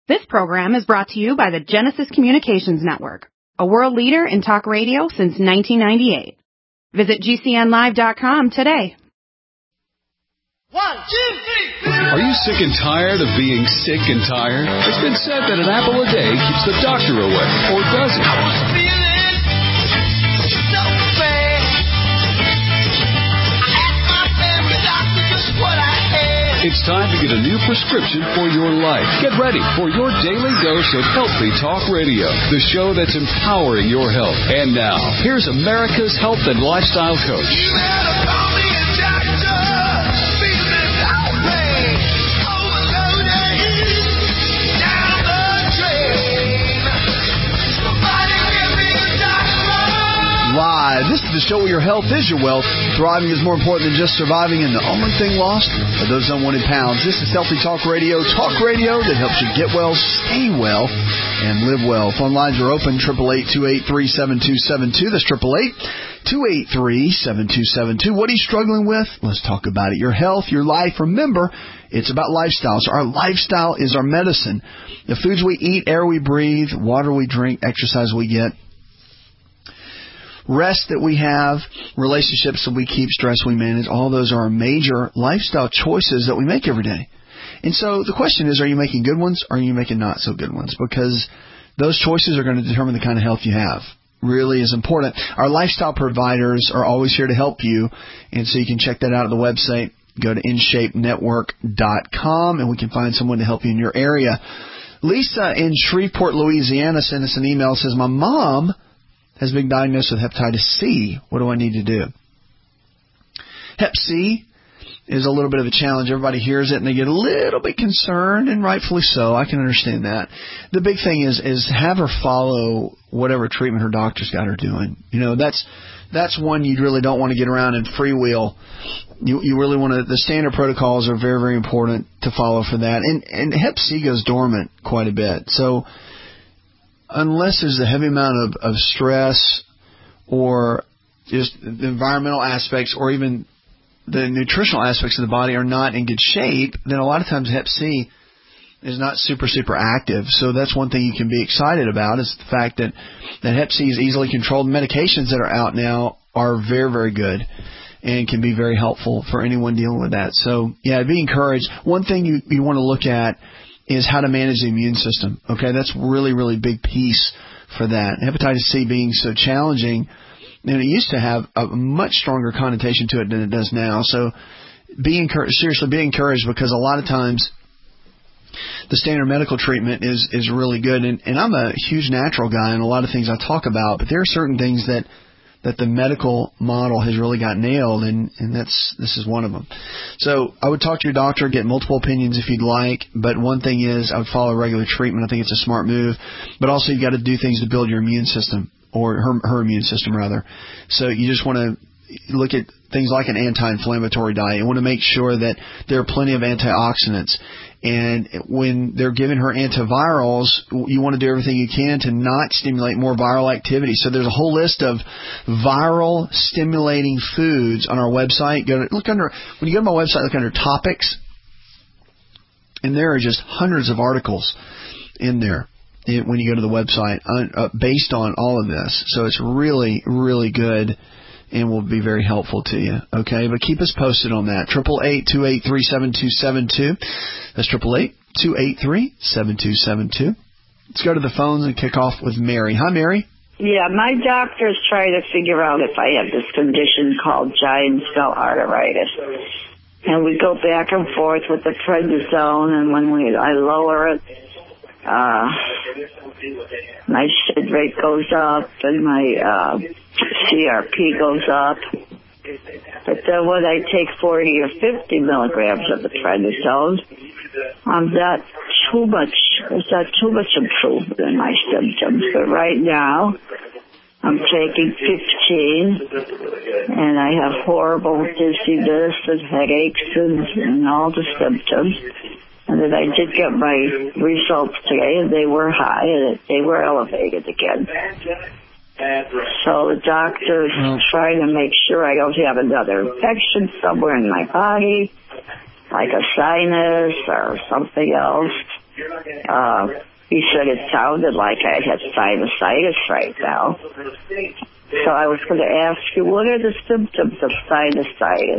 This program is brought to you by the Genesis Communications Network, a world leader in talk radio since 1998. Visit GCNlive.com today. 1, 2, 3. Are you sick and tired of being sick and tired? It's been said that an apple a day keeps the doctor away, or does it? I was feeling so bad. I asked my family doctor just what I had. It's time to get a new prescription for your life. Get ready for your daily dose of Healthy Talk Radio, the show that's empowering your health. And now, here's America's health and lifestyle coach. You better call me a doctor. Feeling outraged, overloaded, down the drain. Somebody give me a doctor. Live. This is the show where your health is your wealth. Thriving is more important than just surviving, and the only thing lost are those unwanted pounds. This is Healthy Talk Radio that helps you get well, stay well, and live well. Phone lines are open, 888-283-7272. That's 888-283-7272. What are you struggling with? Let's talk about it. Your health, your life. Remember, it's about lifestyle. So our lifestyle is our medicine. The foods we eat, air we breathe, water we drink, exercise we get, rest that we have, relationships that we keep, stress we manage, all those are our major lifestyle choices that we make every day. And so the question is, are you making good ones or are you making not so good ones? Because those choices are going to determine the kind of health you have. Really is important. Our lifestyle providers are always here to help you, and so you can check that out at the website. Go to InShapeNetwork.com and we can find someone to help you in your area. Lisa in Shreveport, Louisiana sent us an email. It says, my mom has been diagnosed with hepatitis C. What do I need to do? Hep C is a little bit of a challenge. Everybody hears it and they get a little bit concerned, and rightfully so. I can understand that. The big thing is have her follow whatever treatment her doctor's got her doing. You know, that's one you really don't want to get around and freewheel. You really want to. The standard protocols are very, very important to follow for that. And Hep C goes dormant quite a bit. So unless there's a heavy amount of stress or just the environmental aspects or even the nutritional aspects of the body are not in good shape, then a lot of times Hep C is not super, super active. So that's one thing you can be excited about is the fact that Hep C is easily controlled. Medications that are out now are very, very good and can be very helpful for anyone dealing with that. So, yeah, be encouraged. One thing you want to look at is how to manage the immune system. Okay, that's really, really big piece for that. Hepatitis C being so challenging, and it used to have a much stronger connotation to it than it does now. So be encouraged, seriously, be encouraged, because a lot of times the standard medical treatment is really good. And I'm a huge natural guy and a lot of things I talk about, but there are certain things that the medical model has really got nailed, and this is one of them. So I would talk to your doctor, get multiple opinions if you'd like, but one thing is I would follow regular treatment. I think it's a smart move, but also you got to do things to build your immune system, or her immune system rather. So you just want to look at things like an anti-inflammatory diet. You want to make sure that there are plenty of antioxidants. And when they're giving her antivirals, you want to do everything you can to not stimulate more viral activity. So there's a whole list of viral stimulating foods on our website. When you go to my website, look under topics, and there are just hundreds of articles in there when you go to the website based on all of this. So it's really, really good and will be very helpful to you. Okay, but keep us posted on that. 888-283-7272. That's 888-283-7272. Let's go to the phones and kick off with Mary. Hi, Mary. Yeah, my doctor's trying to figure out if I have this condition called giant cell arteritis. And we go back and forth with the prednisone, and when I lower it, my SID rate goes up and my CRP goes up. But then when I take 40 or 50 milligrams of the prednisone, I'm not too much improvement in my symptoms. But right now, I'm taking 15, and I have horrible dizziness and headaches and all the symptoms. And then I did get my results today, and they were high, and they were elevated again. So the doctor's trying to make sure I don't have another infection somewhere in my body, like a sinus or something else. He said it sounded like I had sinusitis right now. So I was going to ask you, what are the symptoms of sinusitis?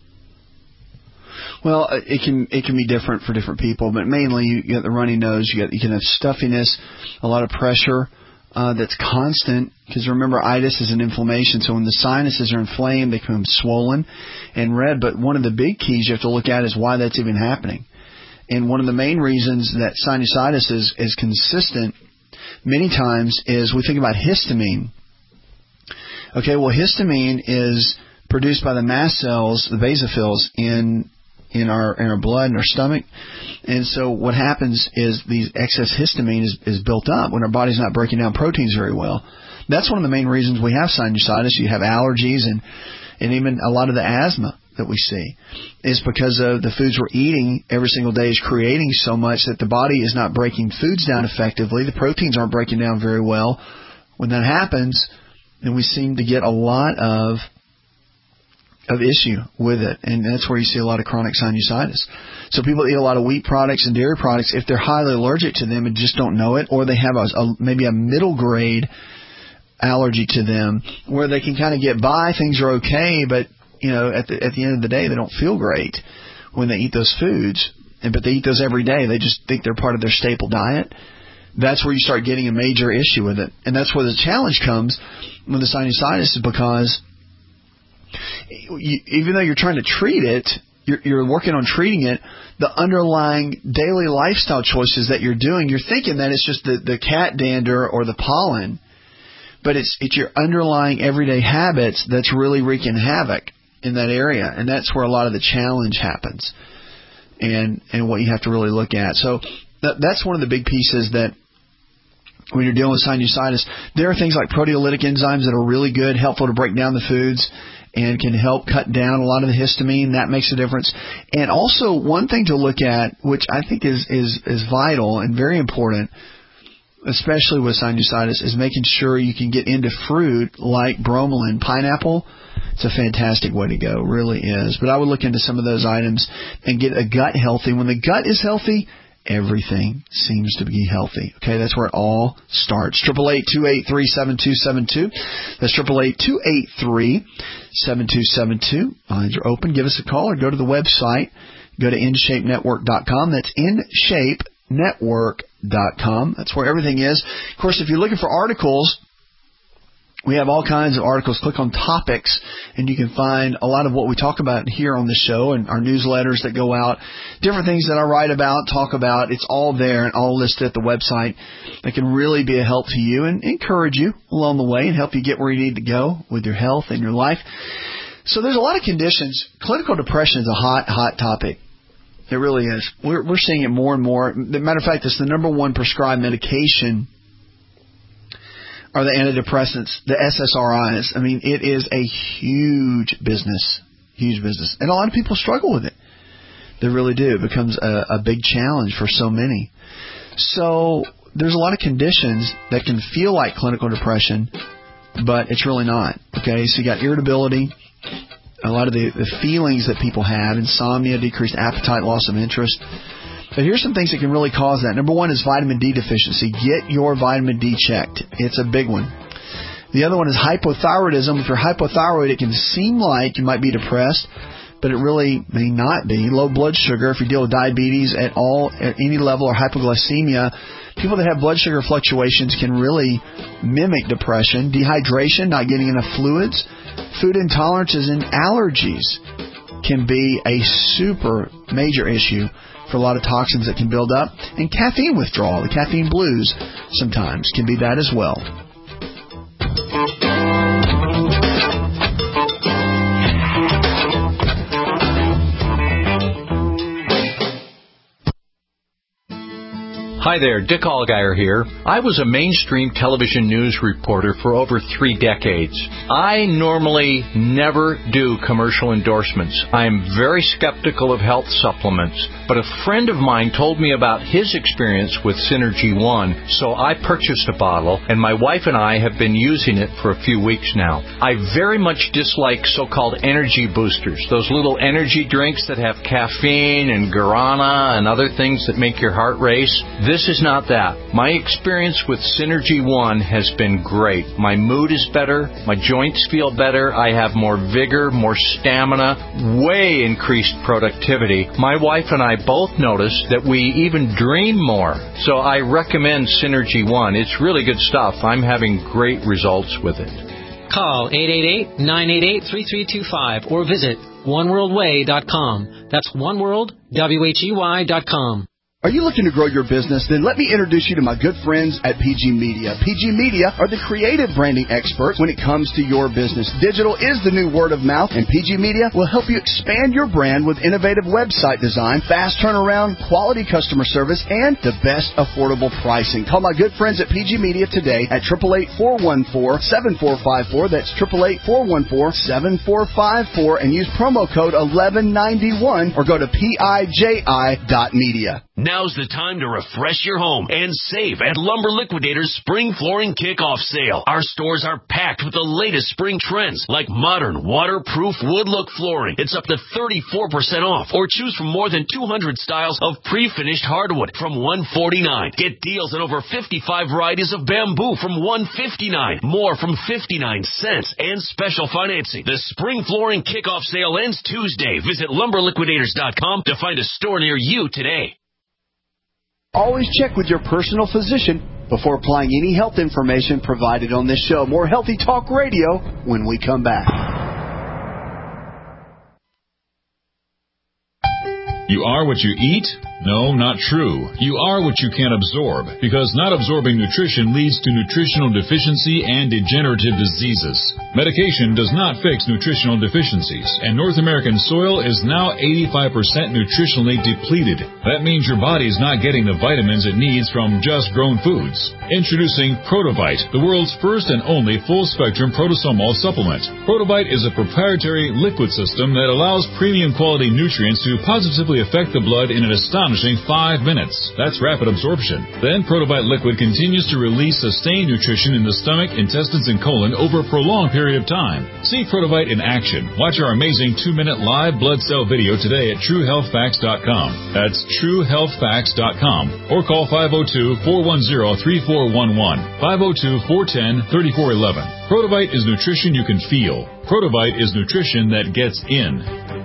Well, it can be different for different people, but mainly you get the runny nose, you can have stuffiness, a lot of pressure that's constant, because remember, itis is an inflammation, so when the sinuses are inflamed, they become swollen and red. But one of the big keys you have to look at is why that's even happening. And one of the main reasons that sinusitis is consistent many times is we think about histamine. Okay, well, histamine is produced by the mast cells, the basophils, in our blood and our stomach. And so what happens is these excess histamine is built up when our body's not breaking down proteins very well. That's one of the main reasons we have sinusitis. You have allergies and even a lot of the asthma that we see is because of the foods we're eating every single day is creating so much that the body is not breaking foods down effectively. The proteins aren't breaking down very well. When that happens, then we seem to get a lot of issue with it, and that's where you see a lot of chronic sinusitis. So people eat a lot of wheat products and dairy products, if they're highly allergic to them and just don't know it, or they have maybe a middle grade allergy to them where they can kind of get by, things are okay, but at the end of the day they don't feel great when they eat those foods, but they eat those every day. They just think they're part of their staple diet. That's where you start getting a major issue with it, and that's where the challenge comes with the sinusitis, is because even though you're trying to treat it, you're working on treating it, the underlying daily lifestyle choices that you're doing, you're thinking that it's just the cat dander or the pollen, but it's your underlying everyday habits that's really wreaking havoc in that area, and that's where a lot of the challenge happens, and what you have to really look at. So that's one of the big pieces that when you're dealing with sinusitis, there are things like proteolytic enzymes that are really good, helpful to break down the foods, and can help cut down a lot of the histamine. That makes a difference. And also one thing to look at, which I think is vital and very important, especially with sinusitis, is making sure you can get into fruit like bromelain. Pineapple, it's a fantastic way to go, really is. But I would look into some of those items and get a gut healthy. When the gut is healthy, everything seems to be healthy. Okay, that's where it all starts. 888-283-7272. That's 888-283-7272. Lines are open. Give us a call or go to the website. Go to InShapeNetwork.com. That's InShapeNetwork.com. That's where everything is. Of course, if you're looking for articles, we have all kinds of articles. Click on topics, and you can find a lot of what we talk about here on the show and our newsletters that go out, different things that I write about, talk about. It's all there and all listed at the website. That can really be a help to you and encourage you along the way and help you get where you need to go with your health and your life. So there's a lot of conditions. Clinical depression is a hot topic. It really is. We're seeing it more and more. As a matter of fact, it's the number one prescribed medication are the antidepressants, the SSRIs. I mean, it is a huge business. And a lot of people struggle with it. They really do. It becomes a big challenge for so many. So there's a lot of conditions that can feel like clinical depression, but it's really not. Okay, so you got irritability, a lot of the feelings that people have, insomnia, decreased appetite, loss of interest. But here's some things that can really cause that. Number one is vitamin D deficiency. Get your vitamin D checked. It's a big one. The other one is hypothyroidism. If you're hypothyroid, it can seem like you might be depressed, but it really may not be. Low blood sugar, if you deal with diabetes at any level, or hypoglycemia, people that have blood sugar fluctuations can really mimic depression. Dehydration, not getting enough fluids. Food intolerances and allergies can be a super major issue for a lot of toxins that can build up. And caffeine withdrawal, the caffeine blues sometimes can be that as well. Hi there, Dick Allgaier here. I was a mainstream television news reporter for over 3 decades. I normally never do commercial endorsements. I am very skeptical of health supplements, but a friend of mine told me about his experience with Synergy One, so I purchased a bottle, and my wife and I have been using it for a few weeks now. I very much dislike so-called energy boosters, those little energy drinks that have caffeine and guarana and other things that make your heart race. This is not that. My experience with Synergy One has been great. My mood is better. My joints feel better. I have more vigor, more stamina, way increased productivity. My wife and I both noticed that we even dream more. So I recommend Synergy One. It's really good stuff. I'm having great results with it. Call 888-988-3325 or visit oneworldway.com. That's oneworldwhey.com. Are you looking to grow your business? Then let me introduce you to my good friends at PG Media. PG Media are the creative branding experts when it comes to your business. Digital is the new word of mouth, and PG Media will help you expand your brand with innovative website design, fast turnaround, quality customer service, and the best affordable pricing. Call my good friends at PG Media today at 888-414-7454. That's 888-414-7454, and use promo code 1191 or go to PIJI.media. Now's the time to refresh your home and save at Lumber Liquidators Spring Flooring Kickoff Sale. Our stores are packed with the latest spring trends like modern, waterproof wood look flooring. It's up to 34% off, or choose from more than 200 styles of pre-finished hardwood from $149. Get deals on over 55 varieties of bamboo from $159, more from 59 cents, and special financing. The Spring Flooring Kickoff Sale ends Tuesday. Visit LumberLiquidators.com to find a store near you today. Always check with your personal physician before applying any health information provided on this show. More Healthy Talk Radio when we come back. You are what you eat? No, not true. You are what you can absorb, because not absorbing nutrition leads to nutritional deficiency and degenerative diseases. Medication does not fix nutritional deficiencies, and North American soil is now 85% nutritionally depleted. That means your body is not getting the vitamins it needs from just grown foods. Introducing Protovite, the world's first and only full-spectrum protosomal supplement. Protovite is a proprietary liquid system that allows premium quality nutrients to positively affect the blood in an astonishing 5 minutes. That's rapid absorption. Then Protovite liquid continues to release sustained nutrition in the stomach, intestines, and colon over a prolonged period of time. See Protovite in action. Watch our amazing 2-minute live blood cell video today at TrueHealthFacts.com. That's TrueHealthFacts.com. Or call 502-410-3411. 502-410-3411. Protovite is nutrition you can feel. Protovite is nutrition that gets in.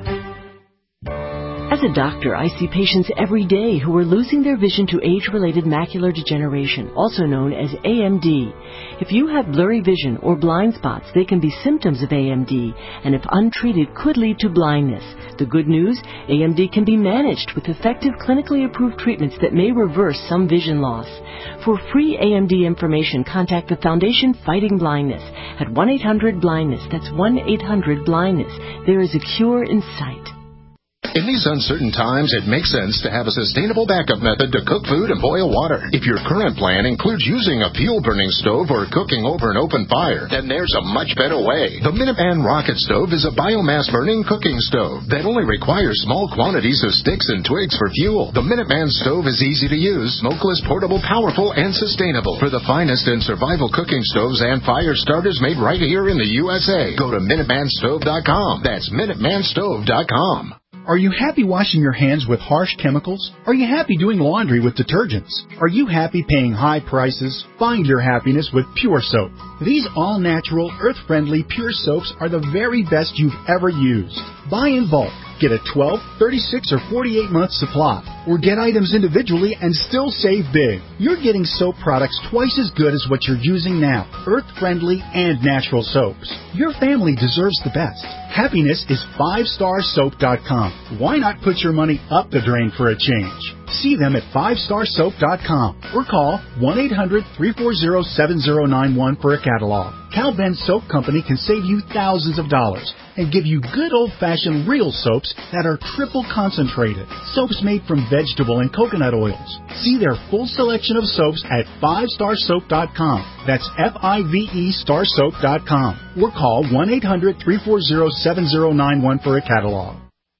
As a doctor, I see patients every day who are losing their vision to age-related macular degeneration, also known as AMD. If you have blurry vision or blind spots, they can be symptoms of AMD, and if untreated, could lead to blindness. The good news, AMD can be managed with effective clinically approved treatments that may reverse some vision loss. For free AMD information, contact the Foundation Fighting Blindness at 1-800-BLINDNESS. That's 1-800-BLINDNESS. There is a cure in sight. In these uncertain times, it makes sense to have a sustainable backup method to cook food and boil water. If your current plan includes using a fuel-burning stove or cooking over an open fire, then there's a much better way. The Minuteman Rocket Stove is a biomass-burning cooking stove that only requires small quantities of sticks and twigs for fuel. The Minuteman Stove is easy to use, smokeless, portable, powerful, and sustainable. For the finest in survival cooking stoves and fire starters made right here in the USA, go to MinutemanStove.com. That's MinutemanStove.com. Are you happy washing your hands with harsh chemicals? Are you happy doing laundry with detergents? Are you happy paying high prices? Find your happiness with Pure Soap. These all-natural, earth-friendly Pure Soaps are the very best you've ever used. Buy in bulk. Get a 12, 36, or 48-month supply. Or get items individually and still save big. You're getting soap products twice as good as what you're using now. Earth-friendly and natural soaps. Your family deserves the best. Happiness is 5starsoap.com. Why not put your money up the drain for a change? See them at 5starsoap.com or call 1-800-340-7091 for a catalog. Cal Ben Soap Company can save you thousands of dollars and give you good old-fashioned real soaps that are triple concentrated. Soaps made from vegetable and coconut oils. See their full selection of soaps at 5starsoap.com. That's F-I-V-E starsoap.com. Or call 1-800-340-7091 for a catalog.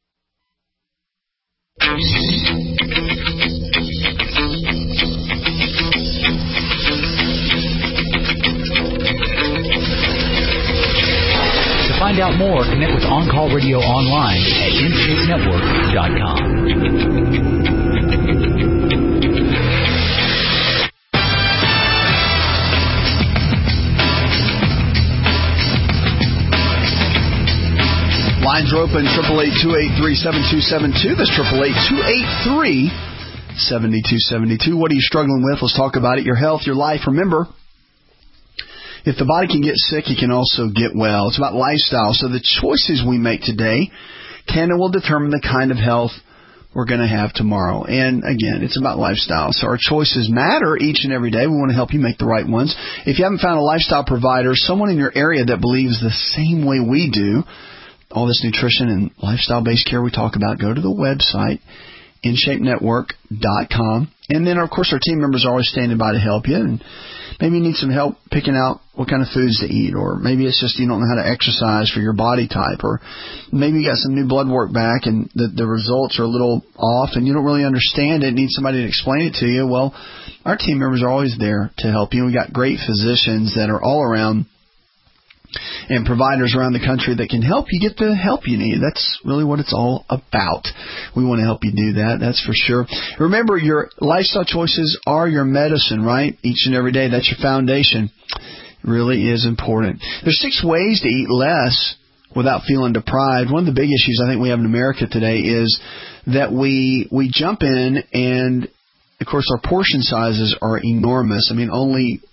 To find out more, connect with On Call Radio online at InShapeNetwork.com. Lines are open, 888-283-7272. That's 888-283-7272. What are you struggling with? Let's talk about it. Your health, your life. Remember, if the body can get sick, it can also get well. It's about lifestyle. So the choices we make today can and will determine the kind of health we're going to have tomorrow. And again, it's about lifestyle. So our choices matter each and every day. We want to help you make the right ones. If you haven't found a lifestyle provider, someone in your area that believes the same way we do, all this nutrition and lifestyle-based care we talk about, go to the website, InShapeNetwork.com. And then, of course, our team members are always standing by to help you. And maybe you need some help picking out what kind of foods to eat, or maybe it's just you don't know how to exercise for your body type, or maybe you got some new blood work back and the results are a little off and you don't really understand it, need somebody to explain it to you. Well, our team members are always there to help you. We got great physicians that are all around and providers around the country that can help you get the help you need. That's really what it's all about. We want to help you do that, that's for sure. Remember, your lifestyle choices are your medicine, right? Each and every day, that's your foundation. It really is important. There's 6 ways to eat less without feeling deprived. One of the big issues I think we have in America today is that we jump in and, of course, our portion sizes are enormous. I mean, only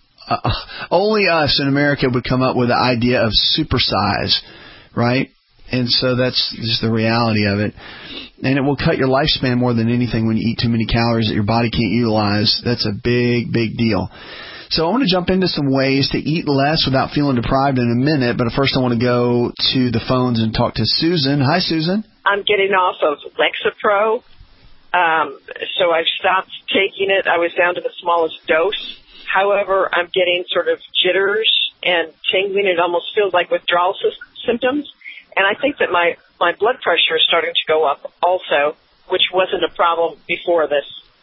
us in America would come up with the idea of supersize, right? And so that's just the reality of it. And it will cut your lifespan more than anything when you eat too many calories that your body can't utilize. That's a big, big deal. So I want to jump into some ways to eat less without feeling deprived in a minute. But first I want to go to the phones and talk to Susan. Hi, Susan. I'm getting off of Lexapro. So I've stopped taking it. I was down to the smallest dose. However, I'm getting sort of jitters and tingling. It almost feels like withdrawal symptoms. And I think that my blood pressure is starting to go up also, which wasn't a problem before this.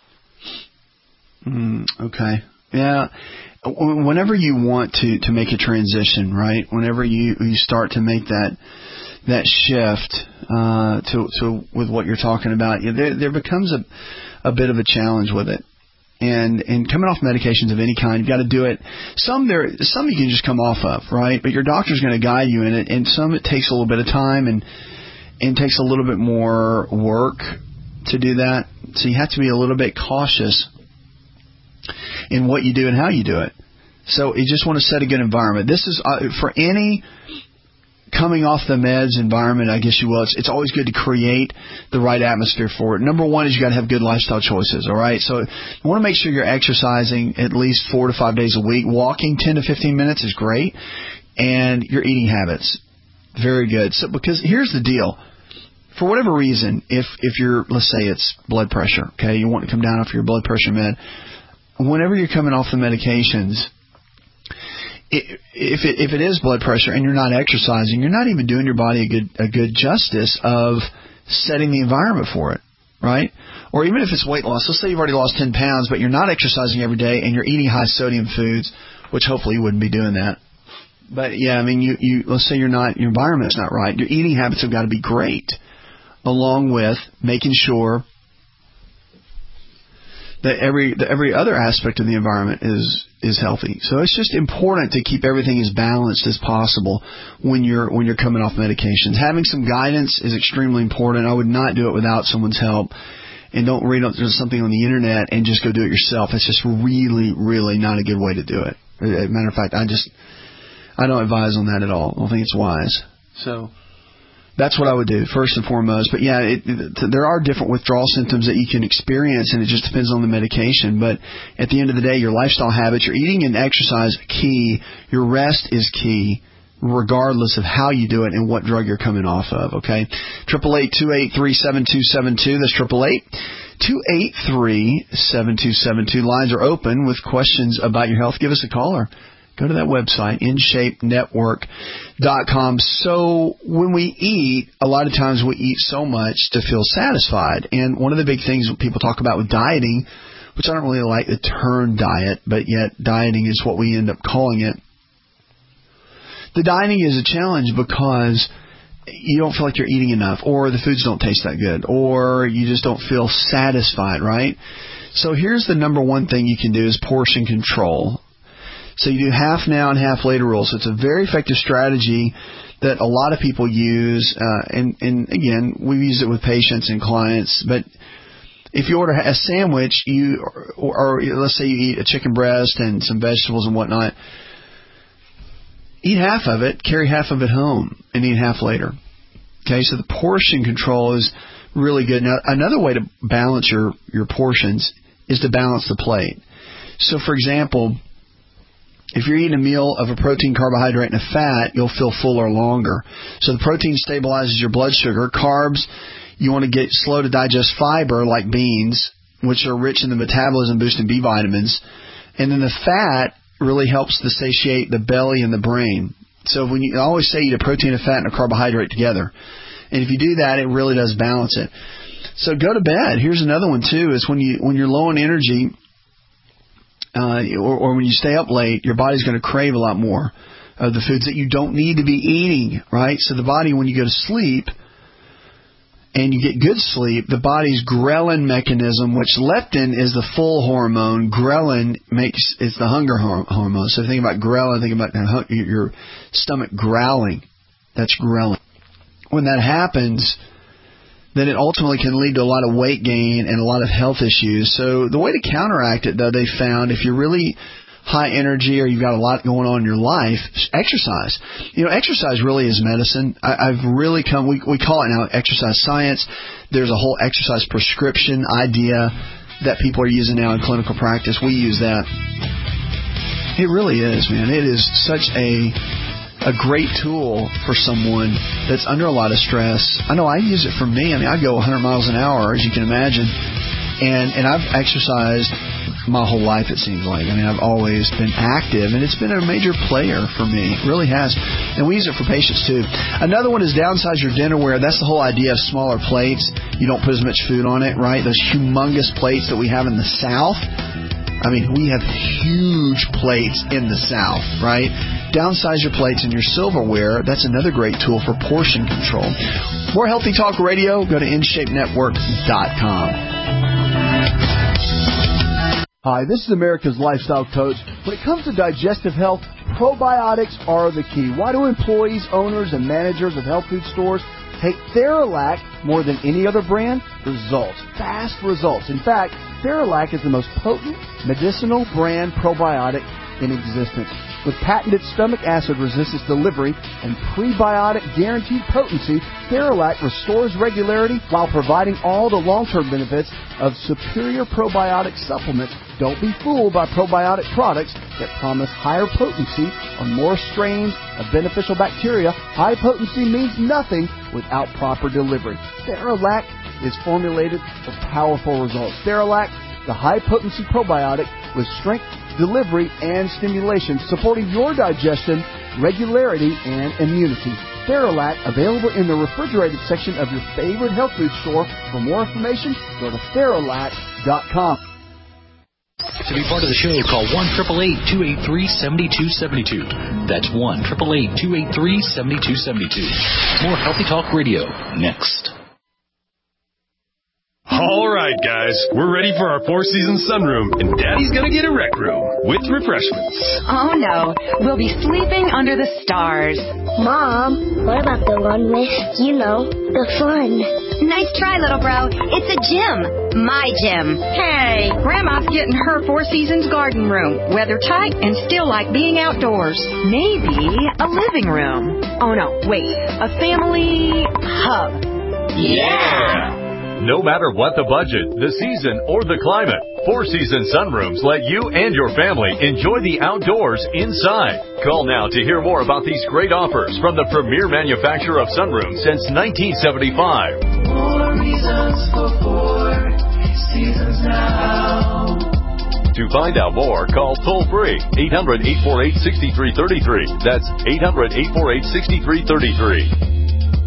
Okay. Yeah. Whenever you want to make a transition, right? Whenever you start to make that shift to with what you're talking about, there becomes a bit of a challenge with it. And coming off medications of any kind, you've got to do it. Some you can just come off of, right? But your doctor's going to guide you in it. And some it takes a little bit of time and takes a little bit more work to do that. So you have to be a little bit cautious in what you do and how you do it. So you just want to set a good environment. This is for any coming off the meds environment, I guess you will. It's always good to create the right atmosphere for it. Number one is you got to have good lifestyle choices, all right? So you want to make sure you're exercising at least 4 to 5 days a week. Walking 10 to 15 minutes is great. And your eating habits, very good. So because here's the deal. For whatever reason, if you're, let's say it's blood pressure, okay, you want to come down off your blood pressure med, whenever you're coming off the medications, if it is blood pressure and you're not exercising, you're not even doing your body a good justice of setting the environment for it, right? Or even if it's weight loss, let's say you've already lost 10 pounds, but you're not exercising every day and you're eating high sodium foods, which hopefully you wouldn't be doing that. But yeah, I mean, you let's say your environment's not right. Your eating habits have got to be great, along with making sure that every other aspect of the environment is healthy. So it's just important to keep everything as balanced as possible when you're coming off medications. Having some guidance is extremely important. I would not do it without someone's help. And don't read something on the internet and just go do it yourself. It's just really, really not a good way to do it. As a matter of fact, I don't advise on that at all. I don't think it's wise. So That's what I would do, first and foremost. But, yeah, there are different withdrawal symptoms that you can experience, and it just depends on the medication. But at the end of the day, your lifestyle habits, your eating and exercise, key. Your rest is key, regardless of how you do it and what drug you're coming off of, okay? 888-283-7272. That's 888-283-7272. Lines are open with questions about your health. Give us a call or go to that website, InShapeNetwork.com. So when we eat, a lot of times we eat so much to feel satisfied. And one of the big things people talk about with dieting, which I don't really like the term diet, but yet dieting is what we end up calling it. The dieting is a challenge because you don't feel like you're eating enough, or the foods don't taste that good, or you just don't feel satisfied, right? So here's the number one thing you can do is portion control. So you do half now and half later rules. So it's a very effective strategy that a lot of people use. And again, we've used it with patients and clients. But if you order a sandwich, or let's say you eat a chicken breast and some vegetables and whatnot, eat half of it, carry half of it home, and eat half later. Okay, so the portion control is really good. Now, another way to balance your portions is to balance the plate. So, for example, if you're eating a meal of a protein, carbohydrate, and a fat, you'll feel fuller longer. So the protein stabilizes your blood sugar. Carbs, you want to get slow to digest fiber like beans, which are rich in the metabolism boosting B vitamins. And then the fat really helps to satiate the belly and the brain. So when I always say eat a protein, a fat, and a carbohydrate together. And if you do that, it really does balance it. So go to bed. Here's another one too, is when you're low on energy, or when you stay up late, your body's going to crave a lot more of the foods that you don't need to be eating, right? So the body, when you go to sleep and you get good sleep, the body's ghrelin mechanism, which leptin is the full hormone, ghrelin is the hunger hormone. So think about ghrelin, think about your stomach growling. That's ghrelin. When that happens, then it ultimately can lead to a lot of weight gain and a lot of health issues. So the way to counteract it, though, they found, if you're really high energy or you've got a lot going on in your life, exercise. Exercise really is medicine. I've really come, we call it now exercise science. There's a whole exercise prescription idea that people are using now in clinical practice. We use that. It really is, man. It is such a great tool for someone that's under a lot of stress. I know I use it for me. I mean, I go 100 miles an hour, as you can imagine, and I've exercised my whole life, it seems like. I mean, I've always been active, and it's been a major player for me. It really has. And we use it for patients, too. Another one is downsize your dinnerware. That's the whole idea of smaller plates. You don't put as much food on it, right? Those humongous plates that we have in the South. I mean, we have huge plates in the South, right? Downsize your plates and your silverware. That's another great tool for portion control. More Healthy Talk Radio. Go to InShapeNetwork.com. Hi, this is America's Lifestyle Coach. When it comes to digestive health, probiotics are the key. Why do employees, owners, and managers of health food stores take Theralac more than any other brand? Results. Fast results. In fact, Theralac is the most potent medicinal brand probiotic in existence. With patented stomach acid resistance delivery and prebiotic guaranteed potency, Theralac restores regularity while providing all the long-term benefits of superior probiotic supplements. Don't be fooled by probiotic products that promise higher potency on more strains of beneficial bacteria. High potency means nothing without proper delivery. Theralac is formulated for powerful results. Theralac, the high-potency probiotic with strength, delivery, and stimulation, supporting your digestion, regularity, and immunity. Theralac, available in the refrigerated section of your favorite health food store. For more information, go to Theralac.com. To be part of the show, call 1-888-283-7272. That's 1-888-283-7272. More Healthy Talk Radio, next. All right, guys, we're ready for our four-season sunroom, and Daddy's gonna get a rec room with refreshments. Oh, no. We'll be sleeping under the stars. Mom, what about the one with, the fun? Nice try, little bro. It's a gym. My gym. Hey, Grandma's getting her Four Seasons garden room. Weather tight and still like being outdoors. Maybe a living room. Oh, no, wait. A family hub. Yeah! No matter what the budget, the season, or the climate, Four Seasons Sunrooms let you and your family enjoy the outdoors inside. Call now to hear more about these great offers from the premier manufacturer of sunrooms since 1975. More reasons for Four Seasons now. To find out more, call toll-free 800-848-6333. That's 800-848-6333.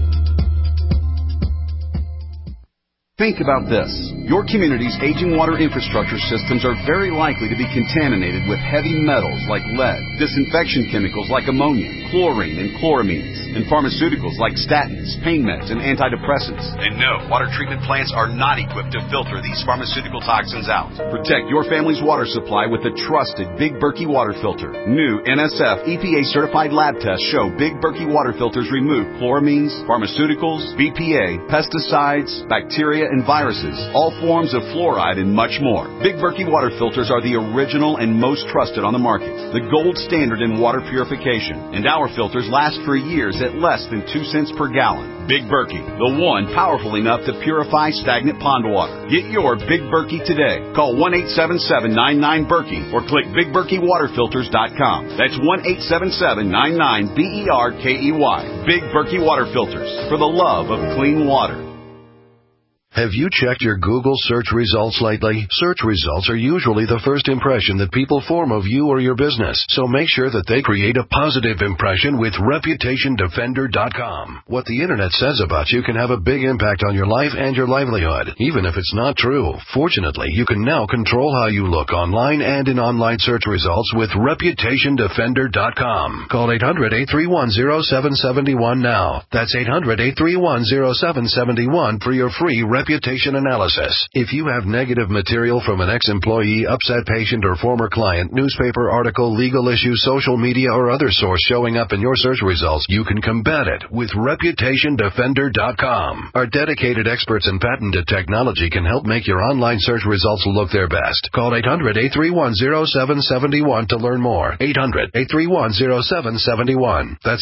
Think about this. Your community's aging water infrastructure systems are very likely to be contaminated with heavy metals like lead, disinfection chemicals like ammonia, chlorine and chloramines, and pharmaceuticals like statins, pain meds, and antidepressants. And no, water treatment plants are not equipped to filter these pharmaceutical toxins out. Protect your family's water supply with the trusted Big Berkey water filter. New NSF EPA-certified lab tests show Big Berkey water filters remove chloramines, pharmaceuticals, BPA, pesticides, bacteria, and viruses, all forms of fluoride, and much more. Big Berkey water filters are the original and most trusted on the market, the gold standard in water purification, and our filters last for years at less than 2 cents per gallon. Big Berkey, the one powerful enough to purify stagnant pond water. Get your Big Berkey today. Call 1-877-99-BERKEY or click BigBerkeyWaterFilters.com. That's 1-877-99-BERKEY. Big Berkey Water Filters, for the love of clean water. Have you checked your Google search results lately? Search results are usually the first impression that people form of you or your business, so make sure that they create a positive impression with ReputationDefender.com. What the Internet says about you can have a big impact on your life and your livelihood, even if it's not true. Fortunately, you can now control how you look online and in online search results with ReputationDefender.com. Call 800-831-0771 now. That's 800-831-0771 for your free reputation analysis. If you have negative material from an ex-employee, upset patient, or former client, newspaper article, legal issue, social media, or other source showing up in your search results, you can combat it with ReputationDefender.com. Our dedicated experts in patented technology can help make your online search results look their best. Call 800-831-0771 to learn more. 800-831-0771. That's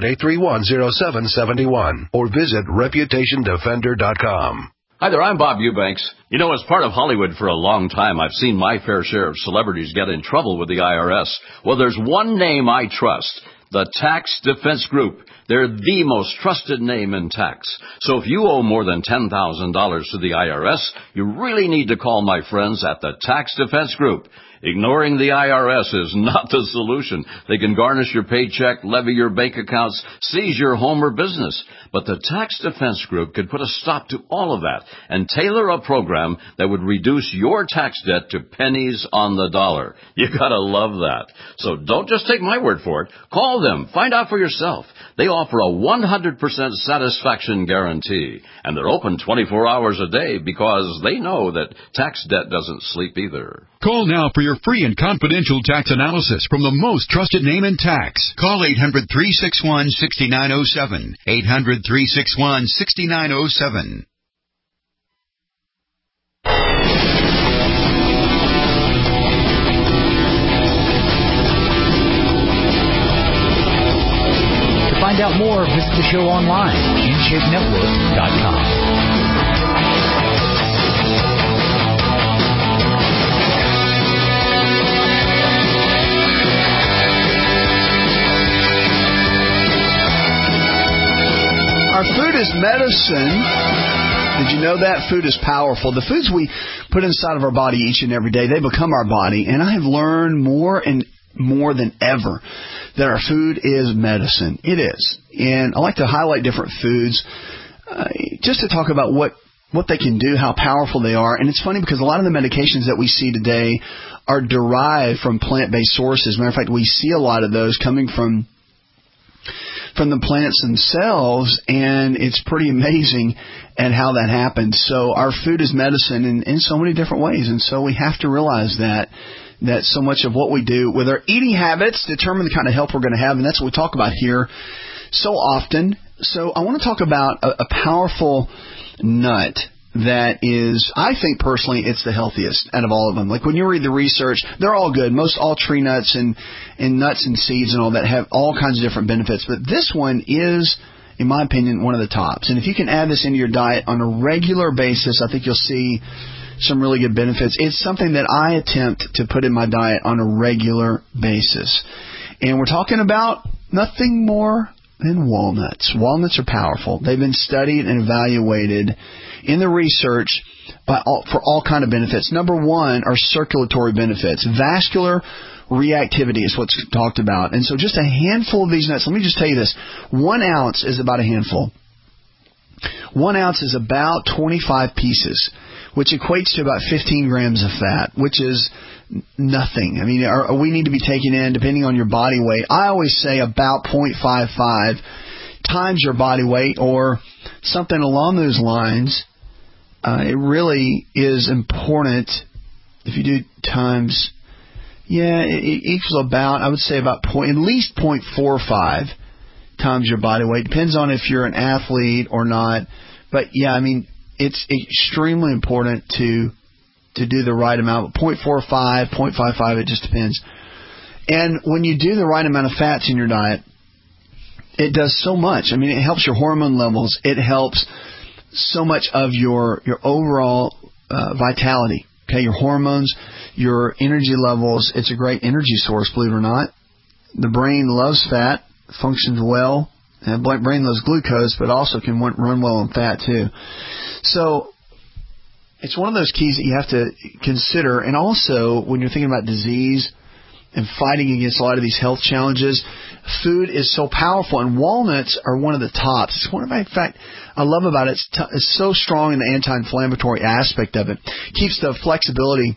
800-831-0771. Or visit ReputationDefender.com. Hi there, I'm Bob Eubanks. You know, as part of Hollywood for a long time, I've seen my fair share of celebrities get in trouble with the IRS. Well, there's one name I trust, the Tax Defense Group. They're the most trusted name in tax. So if you owe more than $10,000 to the IRS, you really need to call my friends at the Tax Defense Group. Ignoring the IRS is not the solution. They can garnish your paycheck, levy your bank accounts, seize your home or business. But the Tax Defense Group could put a stop to all of that and tailor a program that would reduce your tax debt to pennies on the dollar. You gotta love that. So don't just take my word for it. Call them. Find out for yourself. They offer a 100% satisfaction guarantee. And they're open 24 hours a day because they know that tax debt doesn't sleep either. Call now for your free and confidential tax analysis from the most trusted name in tax. Call 800-361-6907. 800-361-6907. To find out more, visit the show online, InShapeNetwork.com. Our food is medicine. Did you know that? Food is powerful. The foods we put inside of our body each and every day, they become our body. And I have learned more and more than ever that our food is medicine. It is. And I like to highlight different foods just to talk about what they can do, how powerful they are. And it's funny because a lot of the medications that we see today are derived from plant-based sources. Matter of fact, we see a lot of those coming from the plants themselves, and it's pretty amazing at how that happens. So our food is medicine in so many different ways, and so we have to realize that so much of what we do with our eating habits determine the kind of health we're going to have, and that's what we talk about here so often. So I want to talk about a powerful nut that is, I think personally, it's the healthiest out of all of them. Like when you read the research, they're all good. All tree nuts and nuts and seeds and all that have all kinds of different benefits. But this one is, in my opinion, one of the tops. And if you can add this into your diet on a regular basis, I think you'll see some really good benefits. It's something that I attempt to put in my diet on a regular basis. And we're talking about nothing more than walnuts. Walnuts are powerful. They've been studied and evaluated in the research for all kind of benefits. Number one are circulatory benefits. Vascular reactivity is what's talked about. And so just a handful of these nuts. Let me just tell you this. 1 ounce is about a handful. 1 ounce is about 25 pieces, which equates to about 15 grams of fat, which is nothing. I mean, we need to be taking in, depending on your body weight, I always say about 0.55 times your body weight or something along those lines. It really is important if you do times, it equals about, I would say about at least 0.45 times your body weight. Depends on if you're an athlete or not. But yeah, I mean, it's extremely important to do the right amount. 0.45, 0.55, it just depends. And when you do the right amount of fats in your diet, it does so much. I mean, it helps your hormone levels. It helps so much of your overall vitality. Okay, your hormones, your energy levels. It's a great energy source, believe it or not. The brain loves fat, functions well. And the brain loves glucose, but also can run well on fat too. So it's one of those keys that you have to consider. And also, when you're thinking about disease and fighting against a lot of these health challenges, food is so powerful. And walnuts are one of the tops. It's one of my, in fact, I love about it. It's so strong in the anti-inflammatory aspect of it. Keeps the flexibility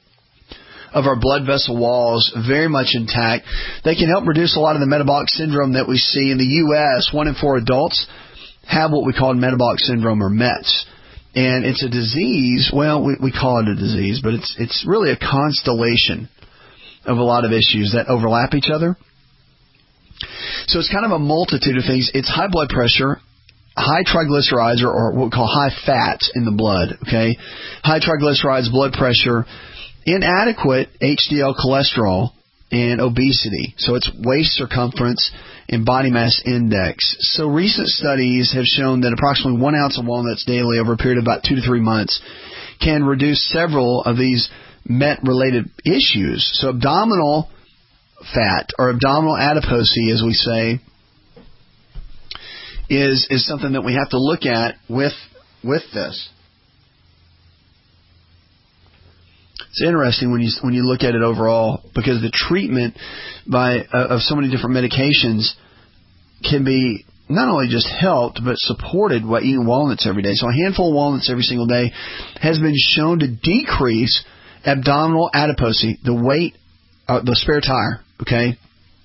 of our blood vessel walls very much intact. They can help reduce a lot of the metabolic syndrome that we see in the U.S. 1 in 4 adults have what we call metabolic syndrome or METS. And it's a disease, well, we call it a disease, but it's really a constellation of a lot of issues that overlap each other. So it's kind of a multitude of things. It's high blood pressure, high triglycerides, or what we call high fats in the blood, okay? High triglycerides, blood pressure, inadequate HDL cholesterol, and obesity. So it's waist circumference and body mass index. So recent studies have shown that approximately 1 ounce of walnuts daily over a period of about 2 to 3 months can reduce several of these MET-related issues. So abdominal fat, or abdominal adiposity, as we say, is something that we have to look at with this. It's interesting when you look at it overall, because the treatment of so many different medications can be not only just helped, but supported by eating walnuts every day. So a handful of walnuts every single day has been shown to decrease abdominal adiposity, the weight, the spare tire, okay,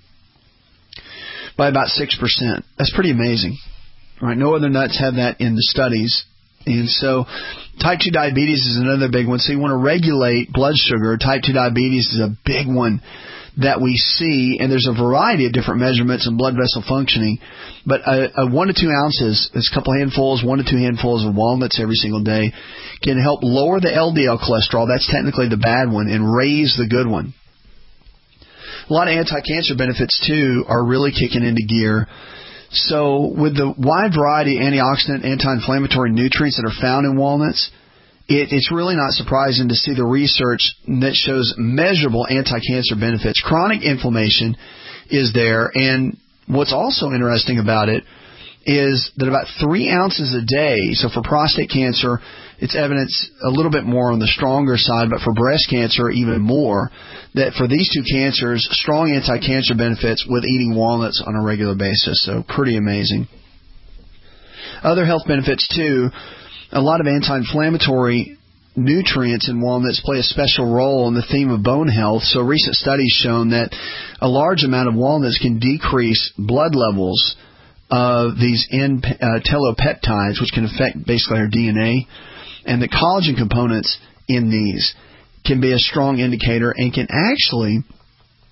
by about 6%. That's pretty amazing. Right? No other nuts have that in the studies. And so type 2 diabetes is another big one. So you want to regulate blood sugar. Type 2 diabetes is a big one that we see, and there's a variety of different measurements in blood vessel functioning. But 1 to 2 ounces, it's a couple handfuls, 1 to 2 handfuls of walnuts every single day, can help lower the LDL cholesterol. That's technically the bad one, and raise the good one. A lot of anti-cancer benefits, too, are really kicking into gear. So with the wide variety of antioxidant, anti-inflammatory nutrients that are found in walnuts, it's really not surprising to see the research that shows measurable anti-cancer benefits. Chronic inflammation is there, and what's also interesting about it is that about 3 ounces a day, so for prostate cancer, it's evidence a little bit more on the stronger side, but for breast cancer, even more, that for these two cancers, strong anti-cancer benefits with eating walnuts on a regular basis. So pretty amazing. Other health benefits, too, a lot of anti-inflammatory nutrients in walnuts play a special role in the theme of bone health. So recent studies shown that a large amount of walnuts can decrease blood levels of these telopeptides, which can affect basically our DNA. And the collagen components in these can be a strong indicator and can actually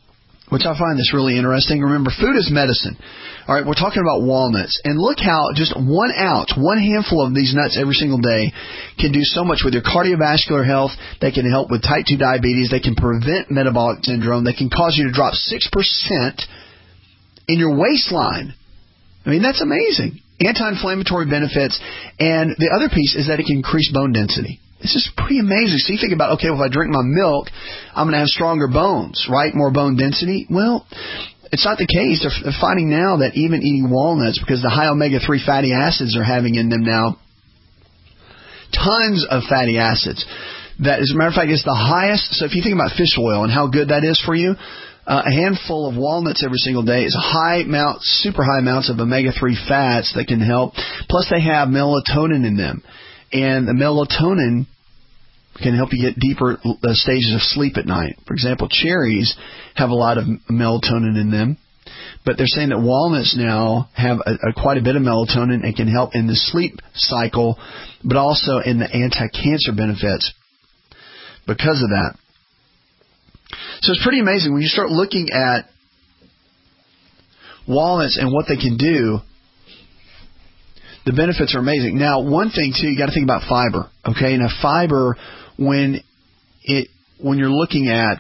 which I find this really interesting. Remember, food is medicine. All right, we're talking about walnuts. And look how just 1 ounce, one handful of these nuts every single day can do so much with your cardiovascular health. They can help with type 2 diabetes. They can prevent metabolic syndrome. They can cause you to drop 6% in your waistline. I mean, that's amazing. Anti-inflammatory benefits. And the other piece is that it can increase bone density. It's just pretty amazing. So you think about, okay, well, if I drink my milk, I'm going to have stronger bones, right? More bone density. Well, it's not the case. They're finding now that even eating walnuts, because the high omega-3 fatty acids are having in them now tons of fatty acids. That, as a matter of fact, is the highest. So if you think about fish oil and how good that is for you, a handful of walnuts every single day is super high amounts of omega-3 fats that can help. Plus, they have melatonin in them. And the melatonin can help you get deeper stages of sleep at night. For example, cherries have a lot of melatonin in them. But they're saying that walnuts now have quite a bit of melatonin and can help in the sleep cycle, but also in the anti-cancer benefits because of that. So it's pretty amazing when you start looking at walnuts and what they can do. The benefits are amazing. Now, one thing too, you got to think about fiber. Okay, now fiber, when you're looking at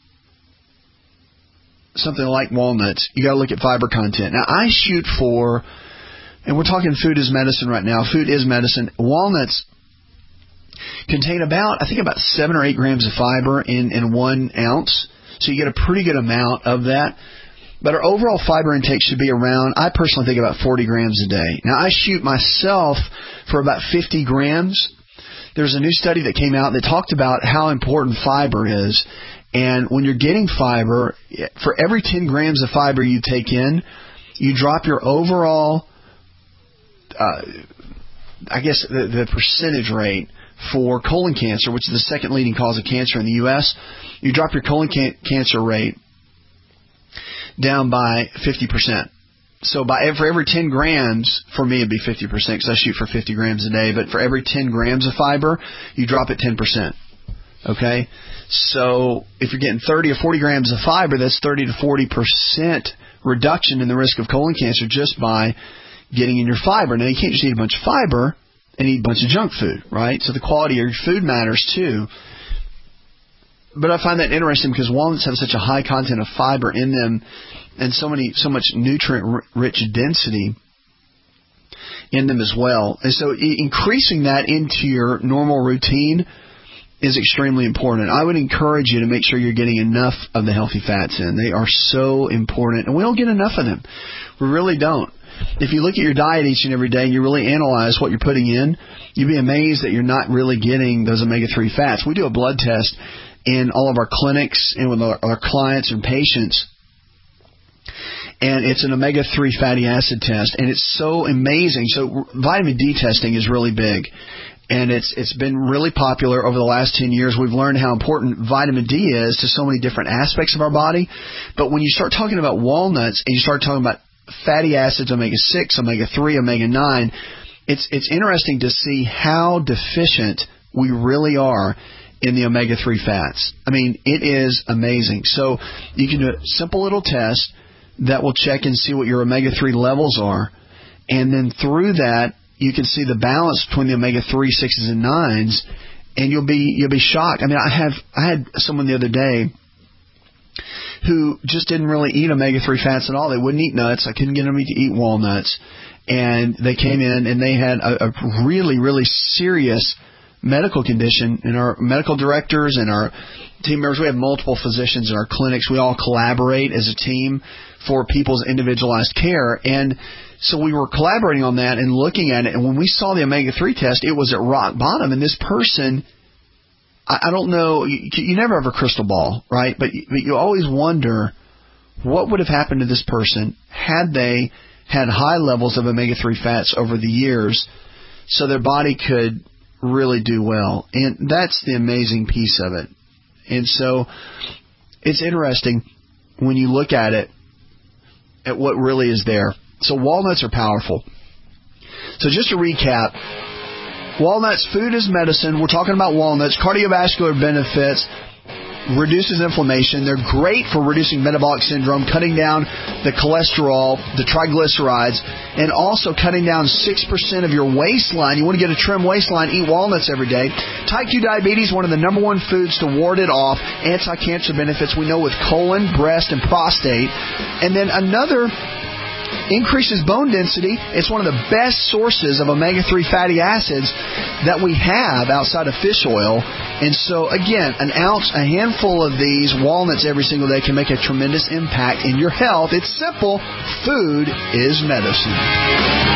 something like walnuts, you got to look at fiber content. Now, I shoot for, and we're talking food is medicine right now. Food is medicine. Walnuts contain about 7 or 8 grams of fiber in 1 ounce, so you get a pretty good amount of that. But our overall fiber intake should be around, I personally think, about 40 grams a day. Now, I shoot myself for about 50 grams. There's a new study that came out that talked about how important fiber is. And when you're getting fiber, for every 10 grams of fiber you take in, you drop your overall, the percentage rate for colon cancer, which is the second leading cause of cancer in the U.S. You drop your colon cancer rate down by 50%. So for every 10 grams, for me it'd be 50% because I shoot for 50 grams a day, but for every 10 grams of fiber, you drop it 10%. Okay? So if you're getting 30 or 40 grams of fiber, that's 30 to 40% reduction in the risk of colon cancer just by getting in your fiber. Now, you can't just eat a bunch of fiber and eat a bunch of junk food, right? So the quality of your food matters too. But I find that interesting because walnuts have such a high content of fiber in them and so much nutrient-rich density in them as well. And so increasing that into your normal routine is extremely important. I would encourage you to make sure you're getting enough of the healthy fats in. They are so important, and we don't get enough of them. We really don't. If you look at your diet each and every day and you really analyze what you're putting in, you'd be amazed that you're not really getting those omega-3 fats. We do a blood test in all of our clinics and with our clients and patients, and it's an omega-3 fatty acid test, and it's so amazing. So vitamin D testing is really big, and it's been really popular over the last 10 years. We've learned how important vitamin D is to so many different aspects of our body. But when you start talking about walnuts and you start talking about fatty acids, omega-6, omega-3, omega-9, it's interesting to see how deficient we really are in the omega-3 fats. I mean, it is amazing. So you can do a simple little test that will check and see what your omega-3 levels are. And then through that, you can see the balance between the omega-3, 6s, and 9s, and you'll be shocked. I mean, I had someone the other day who just didn't really eat omega-3 fats at all. They wouldn't eat nuts. I couldn't get them to eat walnuts. And they came in and they had a really, really serious medical condition. And our medical directors and our team members, we have multiple physicians in our clinics. We all collaborate as a team for people's individualized care. And so we were collaborating on that and looking at it. And when we saw the omega-3 test, it was at rock bottom. And this person, I don't know, you never have a crystal ball, right? But you always wonder what would have happened to this person had they had high levels of omega-3 fats over the years so their body could really do well. And that's the amazing piece of it. And so it's interesting when you look at it, at what really is there. So walnuts are powerful. So just to recap, walnuts, food is medicine. We're talking about walnuts, cardiovascular benefits. reduces inflammation. They're great for reducing metabolic syndrome, cutting down the cholesterol, the triglycerides, and also cutting down 6% of your waistline. You want to get a trim waistline, eat walnuts every day. Type 2 diabetes, one of the number one foods to ward it off. Anti-cancer benefits we know with colon, breast, and prostate. And then another increases bone density. It's one of the best sources of omega-3 fatty acids that we have outside of fish oil. And so, again, an ounce, a handful of these walnuts every single day can make a tremendous impact in your health. It's simple. Food is medicine.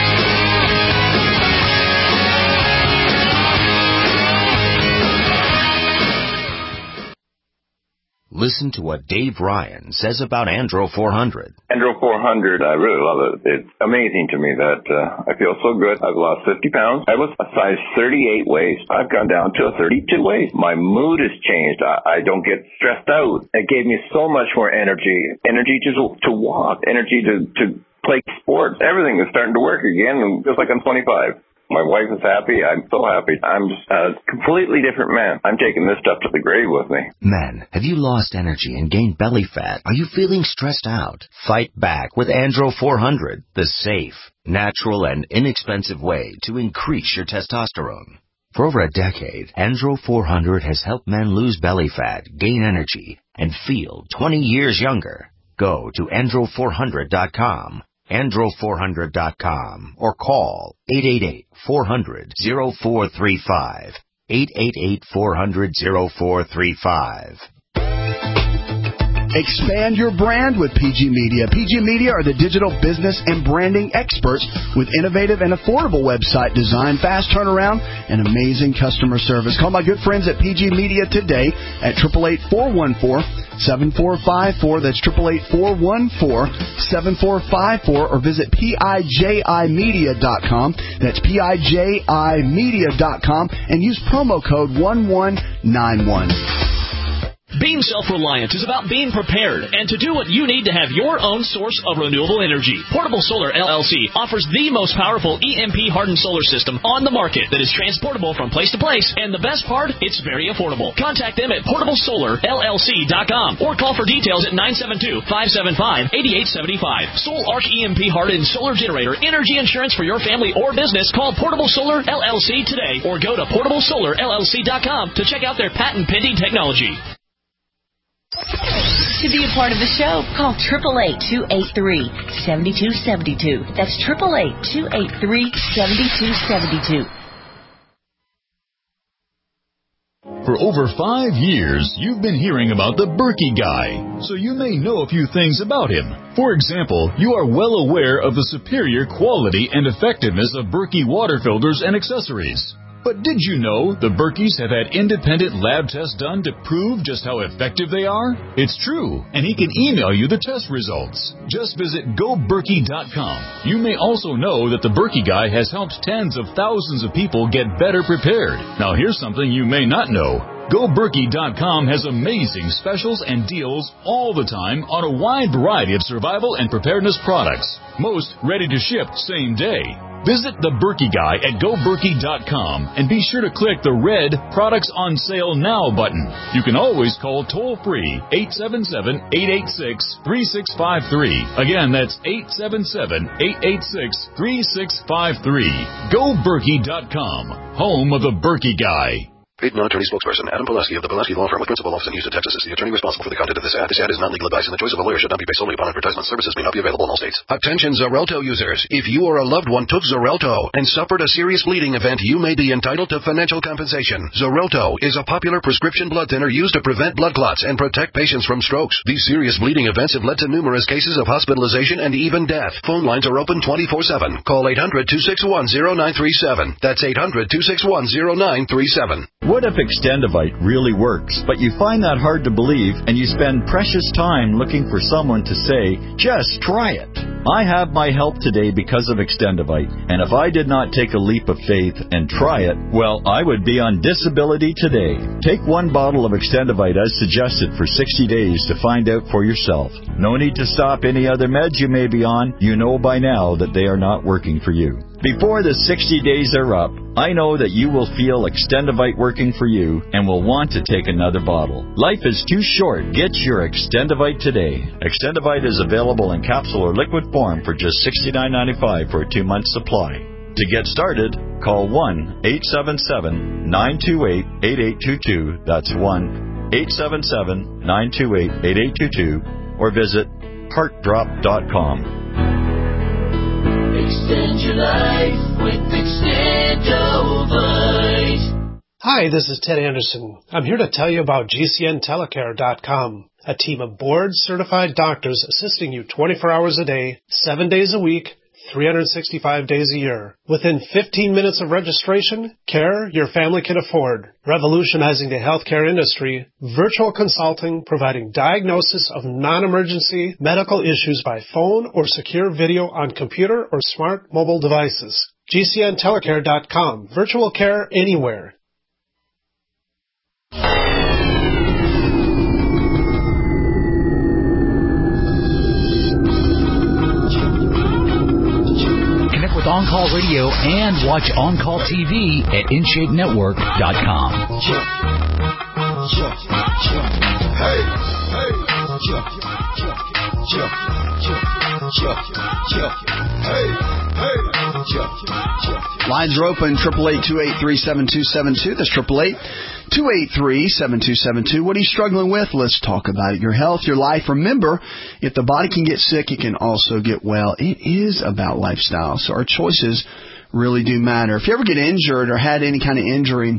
Listen to what Dave Ryan says about Andro 400. Andro 400, I really love it. It's amazing to me that I feel so good. I've lost 50 pounds. I was a size 38 waist. I've gone down to a 32 waist. My mood has changed. I don't get stressed out. It gave me so much more energy to walk, energy to play sports. Everything is starting to work again, just like I'm 25. My wife is happy. I'm so happy. I'm just a completely different man. I'm taking this stuff to the grave with me. Men, have you lost energy and gained belly fat? Are you feeling stressed out? Fight back with Andro 400, the safe, natural, and inexpensive way to increase your testosterone. For over a decade, Andro 400 has helped men lose belly fat, gain energy, and feel 20 years younger. Go to andro400.com. andro400.com or call 888-400-0435. 888-400-0435. Expand your brand with PG Media. PG Media are the digital business and branding experts with innovative and affordable website design, fast turnaround, and amazing customer service. Call my good friends at PG Media today at 888-414-7454. That's 888-414-7454, or visit PIJImedia.com. That's PIJImedia.com and use promo code 1191. Being self-reliant is about being prepared and to do what you need to have your own source of renewable energy. Portable Solar LLC offers the most powerful EMP-hardened solar system on the market that is transportable from place to place, and the best part, it's very affordable. Contact them at portablesolarllc.com or call for details at 972-575-8875. Soul Arc EMP-hardened solar generator energy insurance for your family or business. Call Portable Solar LLC today or go to portablesolarllc.com to check out their patent-pending technology. To be a part of the show, call 888-283-7272. That's 888-283-7272. For over 5 years, you've been hearing about the Berkey Guy, so you may know a few things about him. For example, you are well aware of the superior quality and effectiveness of Berkey water filters and accessories. But did you know the Berkeys have had independent lab tests done to prove just how effective they are? It's true, and he can email you the test results. Just visit GoBerkey.com. You may also know that the Berkey Guy has helped tens of thousands of people get better prepared. Now here's something you may not know. GoBerkey.com has amazing specials and deals all the time on a wide variety of survival and preparedness products. Most ready to ship same day. Visit the Berkey Guy at GoBerkey.com and be sure to click the red Products on Sale Now button. You can always call toll-free 877-886-3653. Again, that's 877-886-3653. GoBerkey.com, home of the Berkey Guy. Paid non-attorney spokesperson Adam Pulaski of the Pulaski Law Firm with principal office in Houston, Texas is the attorney responsible for the content of this ad. This ad is not legal advice, and the choice of a lawyer should not be based solely upon advertisement. Services may not be available in all states. Attention Xarelto users. If you or a loved one took Xarelto and suffered a serious bleeding event, you may be entitled to financial compensation. Xarelto is a popular prescription blood thinner used to prevent blood clots and protect patients from strokes. These serious bleeding events have led to numerous cases of hospitalization and even death. Phone lines are open 24/7. Call 800-261-0937. That's 800-261-0937. What if Extendivite really works, but you find that hard to believe and you spend precious time looking for someone to say, just try it? I have my health today because of Extendivite, and if I did not take a leap of faith and try it, well, I would be on disability today. Take one bottle of Extendivite as suggested for 60 days to find out for yourself. No need to stop any other meds you may be on. You know by now that they are not working for you. Before the 60 days are up, I know that you will feel Extendivite working for you and will want to take another bottle. Life is too short. Get your Extendivite today. Extendivite is available in capsule or liquid form for just $69.95 for a 2-month supply. To get started, call 1-877-928-8822. That's 1-877-928-8822 or visit heartdrop.com. Extend your life with Extendovite. Hi, this is Ted Anderson. I'm here to tell you about GCNtelecare.com, a team of board-certified doctors assisting you 24 hours a day, 7 days a week, 365 days a year. Within 15 minutes of registration, care your family can afford. Revolutionizing the healthcare industry, virtual consulting providing diagnosis of non-emergency medical issues by phone or secure video on computer or smart mobile devices. GCNtelecare.com. Virtual care anywhere. With On-Call Radio and watch On-Call TV at InShapeNetwork.com. Lines are open, 888-283-7272. That's 888-283-7272. What are you struggling with? Let's talk about it. Your health, your life. Remember, if the body can get sick, it can also get well. It is about lifestyle, so our choices really do matter. If you ever get injured or had any kind of injury,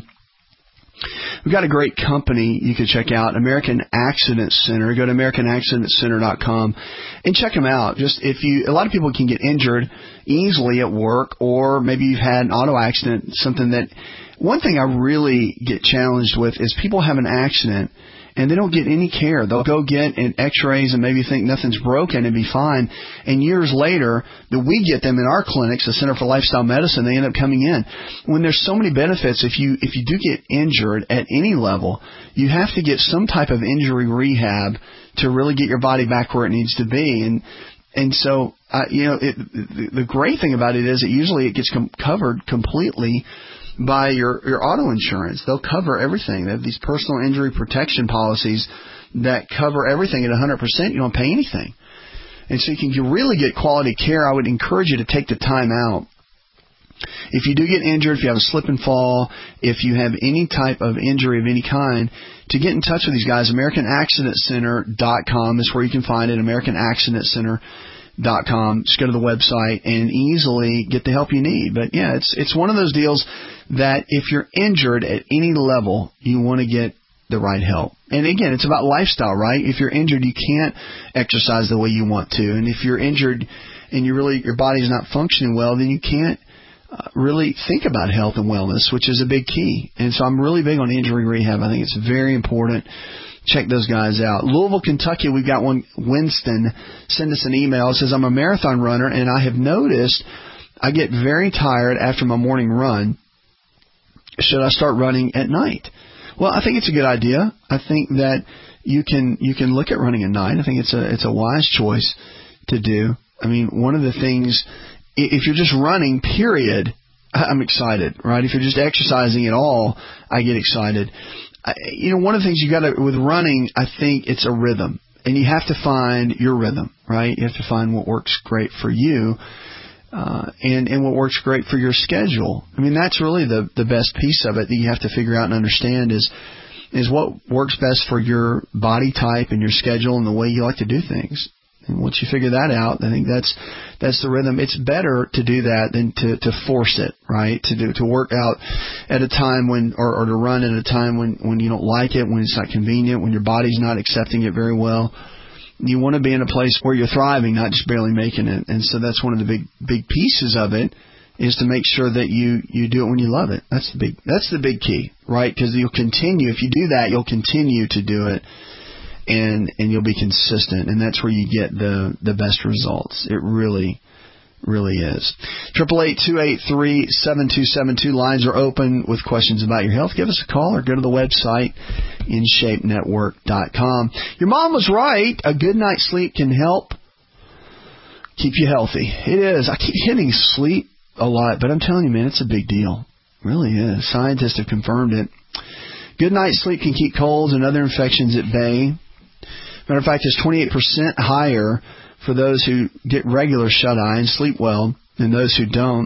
we've got a great company you can check out, American Accident Center. Go to AmericanAccidentCenter.com and check them out. A lot of people can get injured easily at work, or maybe you've had an auto accident, something that. One thing I really get challenged with is people have an accident and they don't get any care. They'll go get x-rays and maybe think nothing's broken and be fine. And years later, we get them in our clinics, the Center for Lifestyle Medicine, they end up coming in. When there's so many benefits, if you do get injured at any level, you have to get some type of injury rehab to really get your body back where it needs to be. And so, the great thing about it is that usually it gets covered completely by your auto insurance. They'll cover everything. They have these personal injury protection policies that cover everything at 100%. You don't pay anything. And so you can really get quality care. I would encourage you to take the time out. If you do get injured, if you have a slip and fall, if you have any type of injury of any kind, to get in touch with these guys, AmericanAccidentCenter.com is where you can find it, AmericanAccidentCenter.com. Just go to the website and easily get the help you need. But yeah, it's one of those deals that if you're injured at any level, you want to get the right help. And again, it's about lifestyle, right? If you're injured, you can't exercise the way you want to. And if you're injured and your body's not functioning well, then you can't really think about health and wellness, which is a big key. And so I'm really big on injury rehab. I think it's very important. Check those guys out. Louisville, Kentucky, we've got one. Winston send us an email. It says, I'm a marathon runner, and I have noticed I get very tired after my morning run. Should I start running at night? Well, I think it's a good idea. I think that you can look at running at night. I think it's a wise choice to do. I mean, one of the things, if you're just running, period, I'm excited, right? If you're just exercising at all, I get excited. One of the things with running, I think it's a rhythm, and you have to find your rhythm, right? You have to find what works great for you, and what works great for your schedule. I mean, that's really the best piece of it that you have to figure out and understand is what works best for your body type and your schedule and the way you like to do things. And once you figure that out, I think that's the rhythm. It's better to do that than to force it, right? To work out at a time or to run at a time when you don't like it, when it's not convenient, when your body's not accepting it very well. You want to be in a place where you're thriving, not just barely making it. And so that's one of the big pieces of it, is to make sure that you do it when you love it. That's the big key, right? Because you'll continue. If you do that, you'll continue to do it. and you'll be consistent, and that's where you get the best results. It really is. 888-283-7272. Lines are open with questions about your health. Give us a call or go to the website, InShapeNetwork.com. Your mom was right. A good night's sleep can help keep you healthy. It is. I keep hitting sleep a lot, but I'm telling you, man, it's a big deal. It really is. Scientists have confirmed it. Good night's sleep can keep colds and other infections at bay. Matter of fact, it's 28% higher for those who get regular shut-eye and sleep well than those who don't.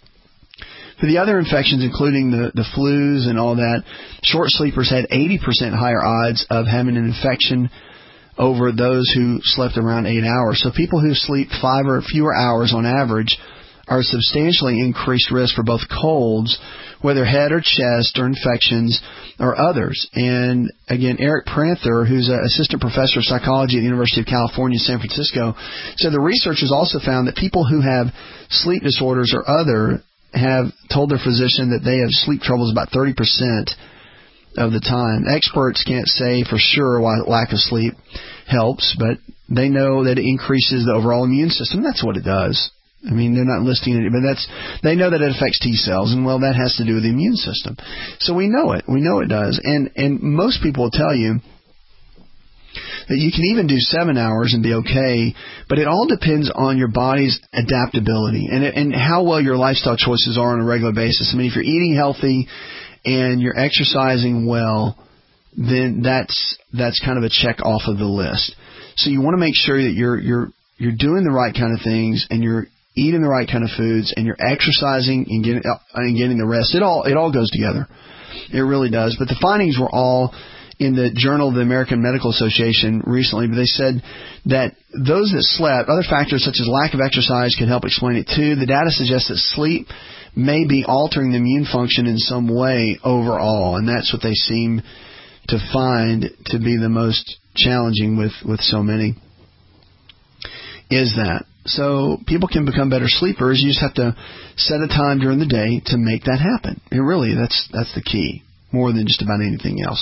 For the other infections, including the flus and all that, short sleepers had 80% higher odds of having an infection over those who slept around 8 hours. So people who sleep 5 or fewer hours on average are substantially increased risk for both colds, whether head or chest or infections or others. And again, Eric Prather, who's an assistant professor of psychology at the University of California, San Francisco, said the researchers also found that people who have sleep disorders or other have told their physician that they have sleep troubles about 30% of the time. Experts can't say for sure why lack of sleep helps, but they know that it increases the overall immune system. That's what it does. I mean, they're not listing it, but they know that it affects T cells, and well, that has to do with the immune system. So we know it. We know it does. And most people will tell you that you can even do 7 hours and be okay, but it all depends on your body's adaptability and how well your lifestyle choices are on a regular basis. I mean, if you're eating healthy and you're exercising well, then that's kind of a check off of the list. So you want to make sure that you're doing the right kind of things and you're eating the right kind of foods and you're exercising and getting the rest. It all goes together. It really does. But the findings were all in the Journal of the American Medical Association recently, but they said that those that slept, other factors such as lack of exercise could help explain it too. The data suggests that sleep may be altering the immune function in some way overall, and that's what they seem to find to be the most challenging with so many, is that. So people can become better sleepers. You just have to set a time during the day to make that happen. And really, that's the key, more than just about anything else.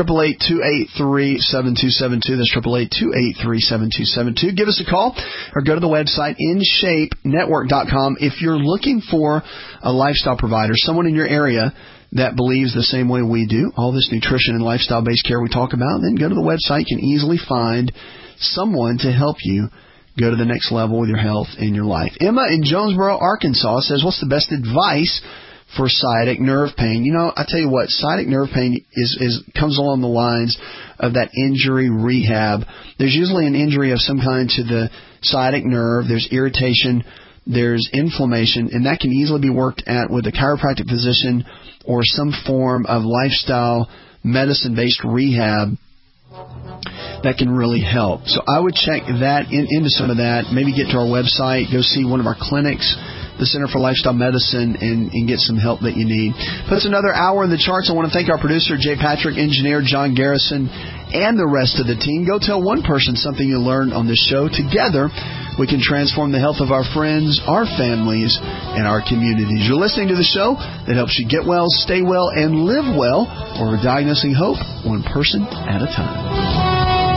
888-283-7272. That's 888-283-7272. Give us a call or go to the website, InShapeNetwork.com. If you're looking for a lifestyle provider, someone in your area that believes the same way we do, all this nutrition and lifestyle-based care we talk about, then go to the website. You can easily find someone to help you go to the next level with your health and your life. Emma in Jonesboro, Arkansas says, what's the best advice for sciatic nerve pain? You know, I tell you what, sciatic nerve pain comes along the lines of that injury rehab. There's usually an injury of some kind to the sciatic nerve. There's irritation. There's inflammation, and that can easily be worked at with a chiropractic physician or some form of lifestyle medicine-based rehab that can really help. So I would check that into some of that. Maybe get to our website, go see one of our clinics, the Center for Lifestyle Medicine, and get some help that you need. Puts another hour in the charts. I want to thank our producer, Jay Patrick, engineer John Garrison, and the rest of the team. Go tell one person something you learned on this show. Together, we can transform the health of our friends, our families, and our communities. You're listening to the show that helps you get well, stay well, and live well, where we're diagnosing hope one person at a time.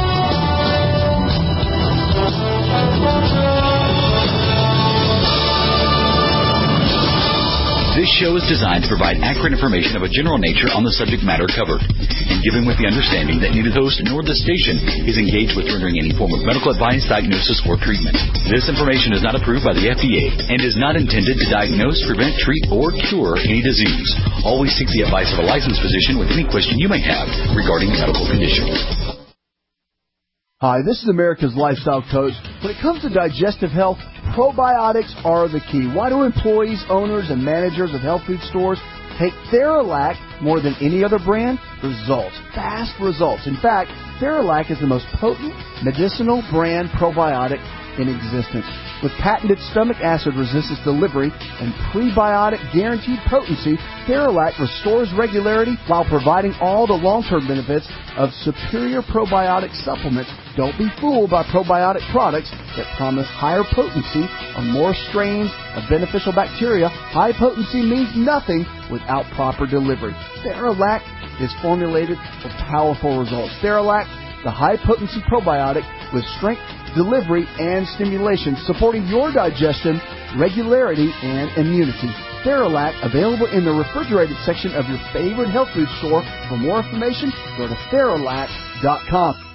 This show is designed to provide accurate information of a general nature on the subject matter covered, and given with the understanding that neither the host nor the station is engaged with rendering any form of medical advice, diagnosis, or treatment. This information is not approved by the FDA and is not intended to diagnose, prevent, treat, or cure any disease. Always seek the advice of a licensed physician with any question you may have regarding medical conditions. Hi, this is America's Lifestyle Coach. When it comes to digestive health, probiotics are the key. Why do employees, owners, and managers of health food stores take Theralac more than any other brand? Results. Fast results. In fact, Theralac is the most potent medicinal brand probiotic in existence. With patented stomach acid resistance delivery and prebiotic guaranteed potency, Theralac restores regularity while providing all the long-term benefits of superior probiotic supplements. Don't be fooled by probiotic products that promise higher potency on more strains of beneficial bacteria. High potency means nothing without proper delivery. Theralac is formulated for powerful results. Theralac the high-potency probiotic with strength, delivery, and stimulation, supporting your digestion, regularity, and immunity. Theralac, available in the refrigerated section of your favorite health food store. For more information, go to Theralac.com.